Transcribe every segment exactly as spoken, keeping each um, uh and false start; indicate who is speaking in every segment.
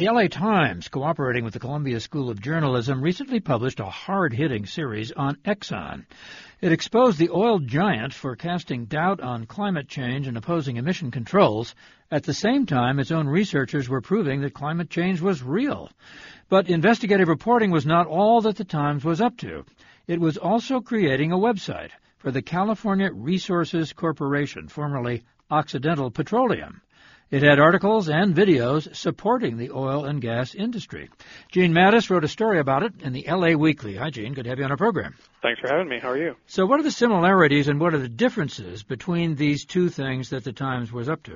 Speaker 1: The L A Times, cooperating with the Columbia School of Journalism, recently published a hard-hitting series on Exxon. It exposed the oil giant for casting doubt on climate change and opposing emission controls. At the same time, its own researchers were proving that climate change was real. But investigative reporting was not all that the Times was up to. It was also creating a website for the California Resources Corporation, formerly Occidental Petroleum. It had articles and videos supporting the oil and gas industry. Gene Mattis wrote a story about it in the L A Weekly. Hi, Gene. Good to have you on our program.
Speaker 2: Thanks for having me. How are you?
Speaker 1: So what are the similarities and what are the differences between these two things that the Times was up to?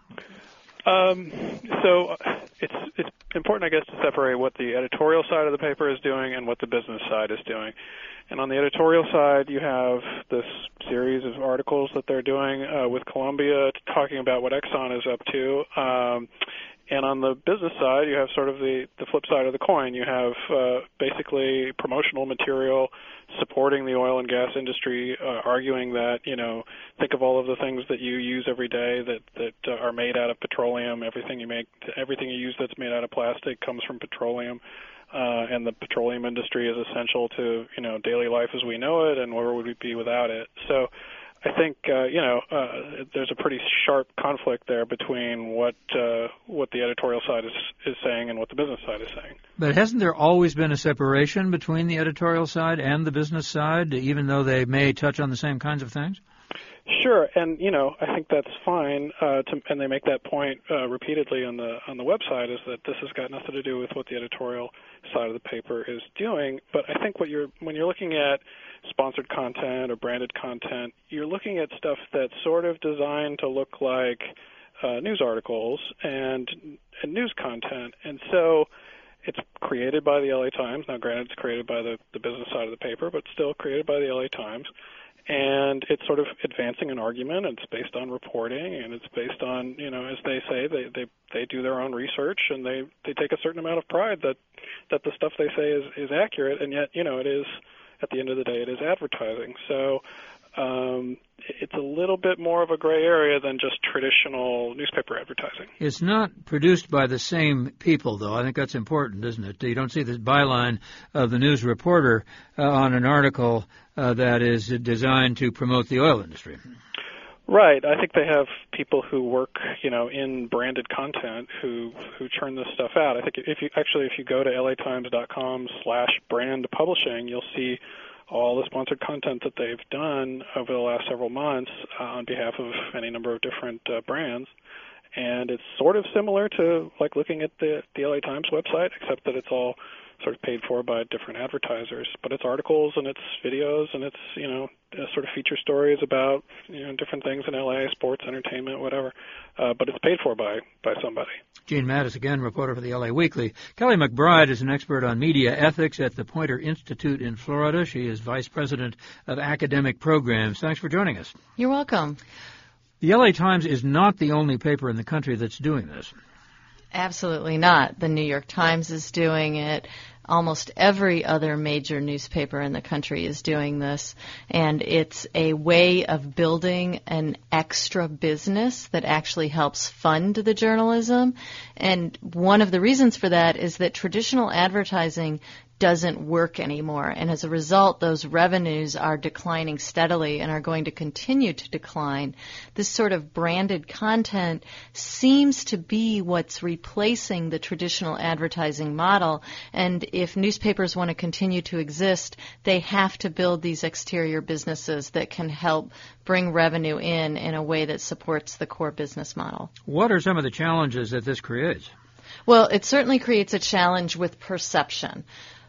Speaker 2: Um, so it's it's important, I guess, to separate what the editorial side of the paper is doing and what the business side is doing. And on the editorial side, you have this series of articles that they're doing uh, with Columbia talking about what Exxon is up to. Um, and on the business side, you have sort of the, the flip side of the coin. You have uh, basically promotional material supporting the oil and gas industry, uh, arguing that, you know, think of all of the things that you use every day that, that uh, are made out of petroleum. Everything you make, everything you use that's made out of plastic comes from petroleum. Uh, and the petroleum industry is essential to, you know, daily life as we know it, and where would we be without it? So I think, uh, you know, uh, there's a pretty sharp conflict there between what uh, what the editorial side is, is saying and what the business side is saying.
Speaker 1: But hasn't there always been a separation between the editorial side and the business side, even though they may touch on the same kinds of things?
Speaker 2: Sure, and you know, I think that's fine, uh, to, and they make that point uh, repeatedly on the on the website, is that this has got nothing to do with what the editorial side of the paper is doing. But I think what you're when you're looking at sponsored content or branded content, you're looking at stuff that's sort of designed to look like uh, news articles and, and news content, and so it's created by the L A Times. Now, granted, it's created by the, the business side of the paper, but still created by the L A Times. And it's sort of advancing an argument. It's based on reporting, and it's based on, you know, as they say, they, they, they do their own research, and they, they take a certain amount of pride that, that the stuff they say is, is accurate, and yet, you know, it is, at the end of the day, it is advertising. So um, it's a little bit more of a gray area than just traditional newspaper advertising.
Speaker 1: It's not produced by the same people, though. I think that's important, isn't it? You don't see this byline of the news reporter uh, on an article uh, that is designed to promote the oil industry.
Speaker 2: Right. I think they have people who work, you know, in branded content who who churn this stuff out. I think if you actually if you go to L A times dot com slash brand publishing, you'll see all the sponsored content that they've done over the last several months uh, on behalf of any number of different uh, brands. And it's sort of similar to like looking at the, the L A Times website, except that it's all sort of paid for by different advertisers. But it's articles and it's videos and it's, you know, sort of feature stories about, you know, different things in L A, sports, entertainment, whatever. Uh, but it's paid for by, by somebody.
Speaker 1: Gene Mattis, again, reporter for the L A Weekly. Kelly McBride is an expert on media ethics at the Poynter Institute in Florida. She is vice president of academic programs. Thanks for joining us.
Speaker 3: You're welcome.
Speaker 1: The L A Times is not the only paper in the country that's doing this.
Speaker 3: Absolutely not. The New York Times is doing it. Almost every other major newspaper in the country is doing this, and it's a way of building an extra business that actually helps fund the journalism. And one of the reasons for that is that traditional advertising doesn't work anymore, and as a result, those revenues are declining steadily and are going to continue to decline. This sort of branded content seems to be what's replacing the traditional advertising model, and if newspapers want to continue to exist, they have to build these exterior businesses that can help bring revenue in in a way that supports the core business model.
Speaker 1: What are some of the challenges that this creates?
Speaker 3: Well, it certainly creates a challenge with perception.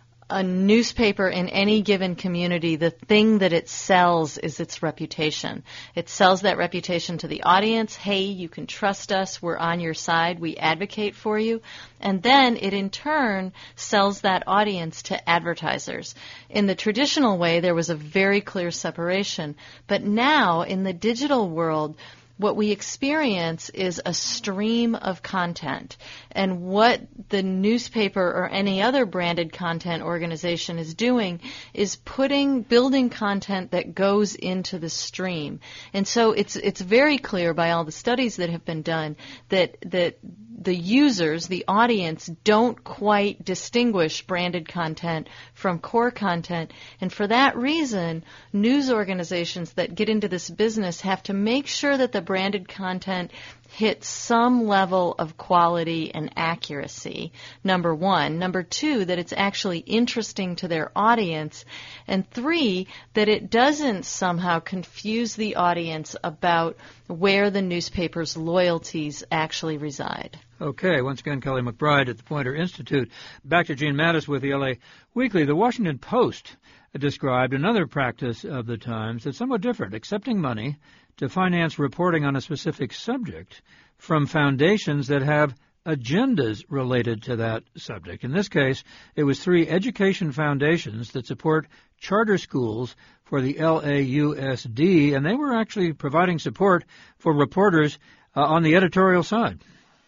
Speaker 3: A newspaper in any given community, the thing that it sells is its reputation. It sells that reputation to the audience. Hey, you can trust us. We're on your side. We advocate for you. And then it in turn sells that audience to advertisers. In the traditional way, there was a very clear separation. But now, in the digital world, what we experience is a stream of content. And what the newspaper or any other branded content organization is doing is putting, building content that goes into the stream. And so it's it's very clear by all the studies that have been done that that the users, the audience, don't quite distinguish branded content from core content. And for that reason, news organizations that get into this business have to make sure that the branded content hits some level of quality and accuracy, number one. Number two, that it's actually interesting to their audience. And three, that it doesn't somehow confuse the audience about where the newspaper's loyalties actually reside.
Speaker 1: Okay, once again, Kelly McBride at the Poynter Institute. Back to Gene Mattis with the L A Weekly. The Washington Post described another practice of the Times that's somewhat different, accepting money to finance reporting on a specific subject from foundations that have agendas related to that subject. In this case, it was three education foundations that support charter schools for the L A U S D, and they were actually providing support for reporters uh, on the editorial side.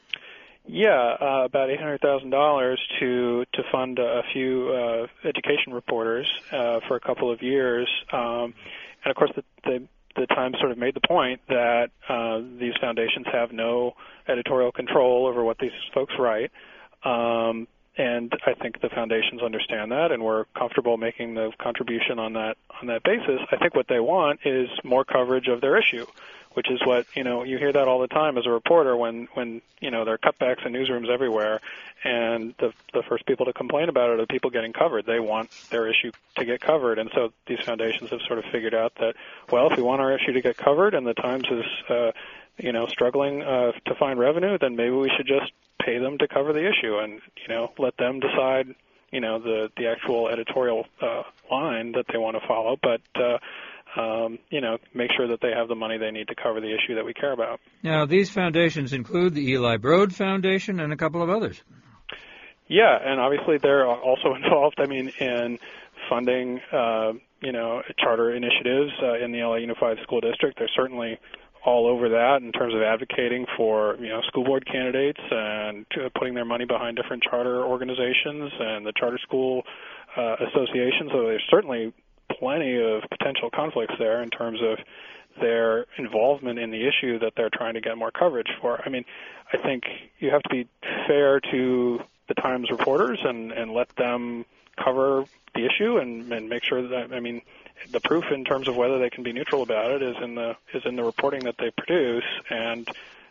Speaker 2: Yeah, uh, about eight hundred thousand dollars to to fund a few uh, education reporters uh, for a couple of years, um, and of course the, the the Times sort of made the point that uh, these foundations have no editorial control over what these folks write, um, and I think the foundations understand that, and we're comfortable making the contribution on that on that basis. I think what they want is more coverage of their issue, which is what, you know, you hear that all the time as a reporter when, when you know, there are cutbacks in newsrooms everywhere, and the the first people to complain about it are the people getting covered. They want their issue to get covered, and so these foundations have sort of figured out that, well, if we want our issue to get covered and the Times is, uh, you know, struggling uh, to find revenue, then maybe we should just pay them to cover the issue and, you know, let them decide, you know, the, the actual editorial uh, line that they want to follow, but uh, Um, you know, make sure that they have the money they need to cover the issue that we care about.
Speaker 1: Now, these foundations include the Eli Broad Foundation and a couple of others.
Speaker 2: Yeah, and obviously they're also involved, I mean, in funding, uh, you know, charter initiatives uh, in the L A Unified School District. They're certainly all over that in terms of advocating for, you know, school board candidates and putting their money behind different charter organizations and the charter school uh, association. So there's certainly plenty of potential conflicts there in terms of their involvement in the issue that they're trying to get more coverage for. I mean, I think you have to be fair to the Times reporters and, and let them cover the issue and, and make sure that, I mean, the proof in terms of whether they can be neutral about it is in the is in the reporting that they produce, and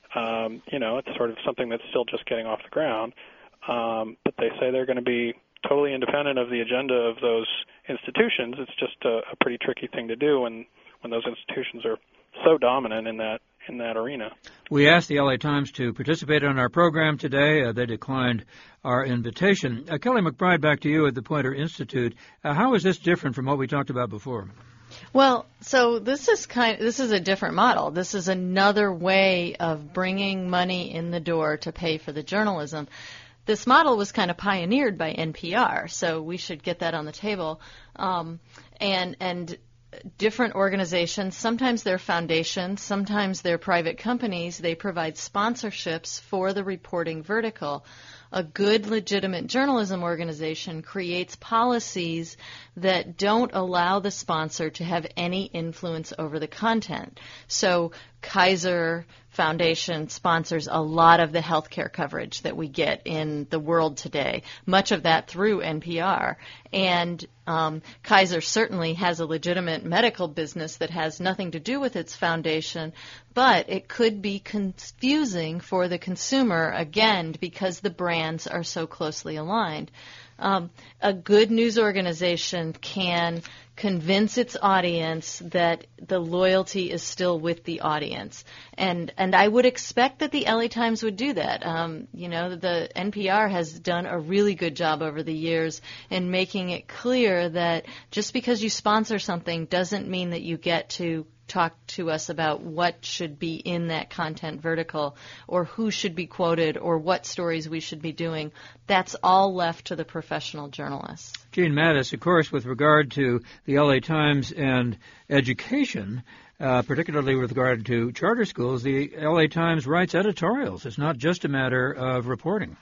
Speaker 2: um, you know, it's sort of something that's still just getting off the ground. Um, but they say they're going to be totally independent of the agenda of those institutions. It's just a, a pretty tricky thing to do when, when those institutions are so dominant in that in that arena.
Speaker 1: We asked the L A Times to participate on our program today. Uh, they declined our invitation. Uh, Kelly McBride, back to you at the Poynter Institute. Uh, how is this different from what we talked about before?
Speaker 3: Well, so this is kind of, this is a different model. This is another way of bringing money in the door to pay for the journalism. This model was kind of pioneered by N P R, so we should get that on the table. Um, and and different organizations, sometimes they're foundations, sometimes they're private companies, they provide sponsorships for the reporting vertical. A good, legitimate journalism organization creates policies that don't allow the sponsor to have any influence over the content. So Kaiser Foundation sponsors a lot of the healthcare coverage that we get in the world today, much of that through N P R. And um, Kaiser certainly has a legitimate medical business that has nothing to do with its foundation, but it could be confusing for the consumer, again, because the brands are so closely aligned. Um, a good news organization can convince its audience that the loyalty is still with the audience. And and I would expect that the L A Times would do that. Um, you know, the N P R has done a really good job over the years in making it clear that just because you sponsor something doesn't mean that you get to talk to us about what should be in that content vertical, or who should be quoted, or what stories we should be doing. That's all left to the professional journalists.
Speaker 1: Gene Mattis, of course, with regard to the L A Times and education, uh, particularly with regard to charter schools, the L A Times writes editorials. It's not just a matter of reporting.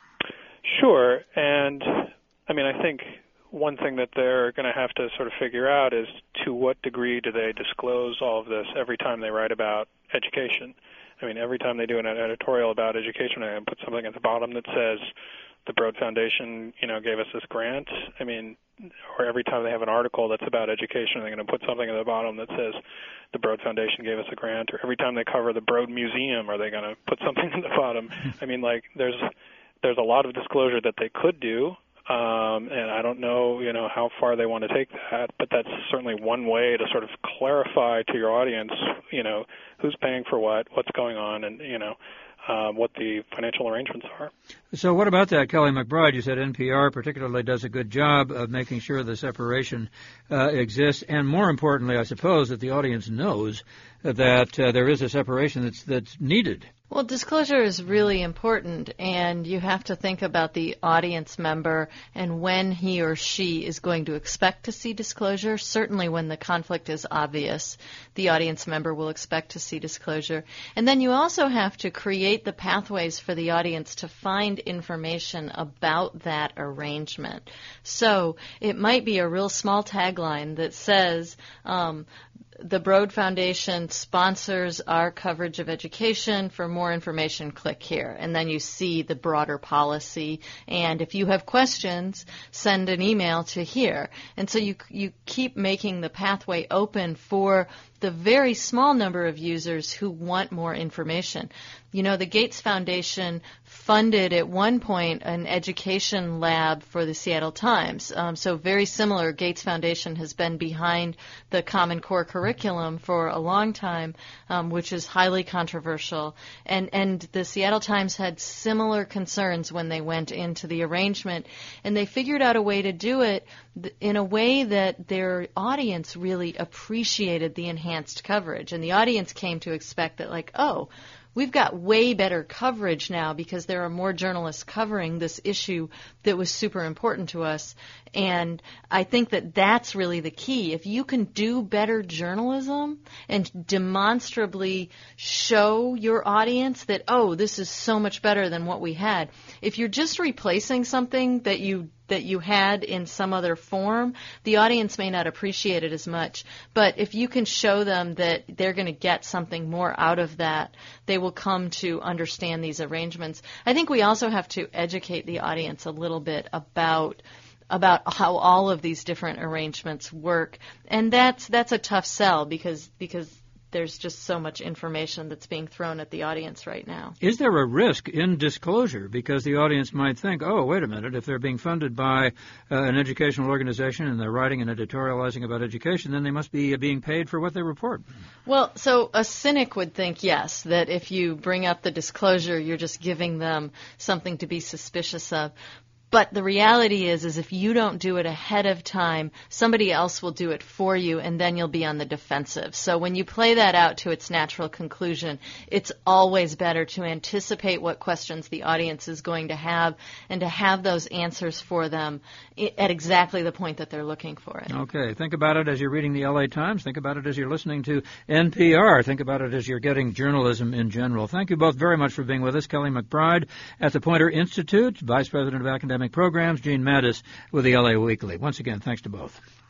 Speaker 2: Sure, and I mean, I think one thing that they're going to have to sort of figure out is to what degree do they disclose all of this every time they write about education. I mean, every time they do an editorial about education, they're going to put something at the bottom that says the Broad Foundation, you know, gave us this grant. I mean, or every time they have an article that's about education, they're going to put something at the bottom that says the Broad Foundation gave us a grant. Or every time they cover the Broad Museum, are they going to put something at the bottom? I mean, like, there's there's a lot of disclosure that they could do. Um, and I don't know, you know, how far they want to take that, but that's certainly one way to sort of clarify to your audience, you know, who's paying for what, what's going on, and, you know, um, what the financial arrangements are.
Speaker 1: So what about that, Kelly McBride? You said N P R particularly does a good job of making sure the separation uh, exists, and more importantly, I suppose, that the audience knows that uh, there is a separation that's that's needed.
Speaker 3: Well, disclosure is really important, and you have to think about the audience member and when he or she is going to expect to see disclosure. Certainly when the conflict is obvious, the audience member will expect to see disclosure. And then you also have to create the pathways for the audience to find information about that arrangement. So it might be a real small tagline that says, um, the Broad Foundation sponsors our coverage of education. For more information, click here. And then you see the broader policy. And if you have questions, send an email to here. And so you you keep making the pathway open for the very small number of users who want more information. You know, the Gates Foundation funded at one point an education lab for the Seattle Times. Um, so very similar. Gates Foundation has been behind the Common Core curriculum for a long time, um, which is highly controversial. And, and the Seattle Times had similar concerns when they went into the arrangement, and they figured out a way to do it in a way that their audience really appreciated the enhanced coverage. And the audience came to expect that, like, oh, we've got way better coverage now because there are more journalists covering this issue that was super important to us. And I think that that's really the key. If you can do better journalism and demonstrably show your audience that, oh, this is so much better than what we had. If you're just replacing something that you that you had in some other form, the audience may not appreciate it as much. But if you can show them that they're going to get something more out of that, they will come to understand these arrangements. I think we also have to educate the audience a little bit about about how all of these different arrangements work. And that's that's a tough sell because because there's just so much information that's being thrown at the audience right now.
Speaker 1: Is there a risk in disclosure? Because the audience might think, oh, wait a minute, if they're being funded by uh, an educational organization and they're writing and editorializing about education, then they must be uh, being paid for what they report.
Speaker 3: Well, so a cynic would think, yes, that if you bring up the disclosure, you're just giving them something to be suspicious of. But the reality is, is if you don't do it ahead of time, somebody else will do it for you, and then you'll be on the defensive. So when you play that out to its natural conclusion, it's always better to anticipate what questions the audience is going to have and to have those answers for them at exactly the point that they're looking for it.
Speaker 1: Okay. Think about it as you're reading the L A Times. Think about it as you're listening to N P R. Think about it as you're getting journalism in general. Thank you both very much for being with us. Kelly McBride at the Poynter Institute, Vice President of Academic Programs, Gene Mattis with the L A Weekly. Once again, thanks to both.